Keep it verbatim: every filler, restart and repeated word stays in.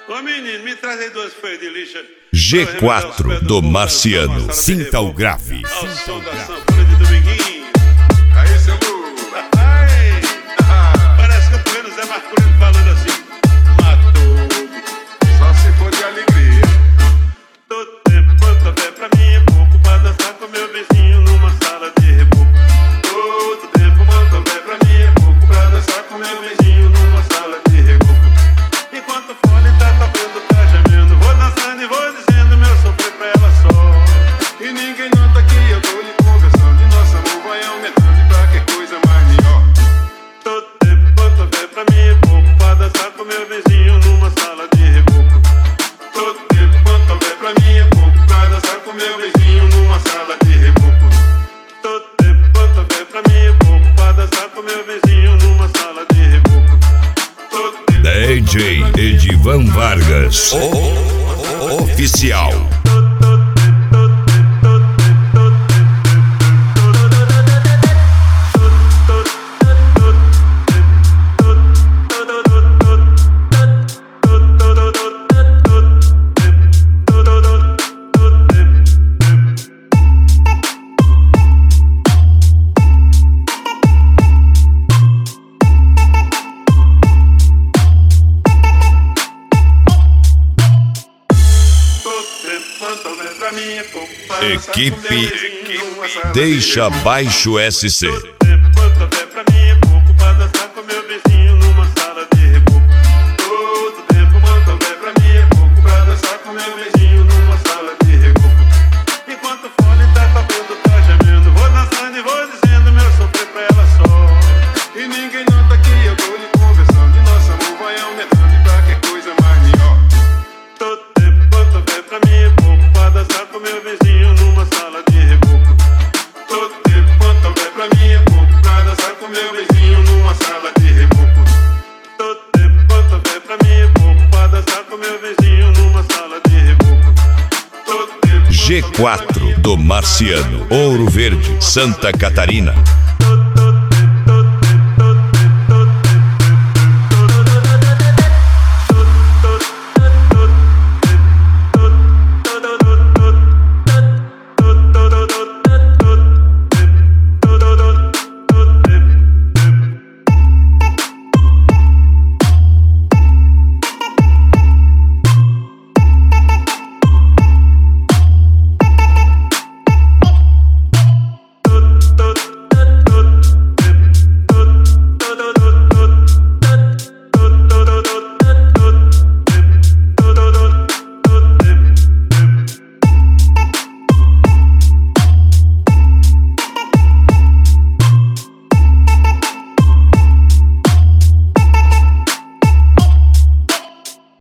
Ô menino, me traz aí duas folhas de lixa. G quatro do Marciano. Sinta o grave. Ao som da sanfona de Dominguinho. Aí, seu Lu. Ai, parece que eu tô vendo o Zé Marculino falando assim. Matou. Só se for de alegria. Todo tempo quanto houver pra mim é pouco pra dançar com meu vizinho numa sala de reboco. Todo tempo quanto houver pra mim é pouco pra dançar com meu vizinho numa sala de reboco. Enquanto o fone tá tocando, tá gemendo, vou dançando e vou dizendo meu sofrer pra ela só. E ninguém nota que eu tô lhe conversando. E nosso amor vai aumentando e pra que coisa mais melhor. Todo tempo quanto houver pra mim é pouco pra dançar com meu vizinho numa sala de reboco. Todo tempo quanto houver pra mim é pouco pra dançar com meu vizinho numa sala de reboco. Todo tempo quanto houver pra mim é pouco pra dançar com meu vizinho numa sala de reboco. Todo tempo D J Edivan Vargas, o, o, oficial. Equipe Deixa Baixo S C. G quatro do Marciano, Ouro Verde, Santa Catarina.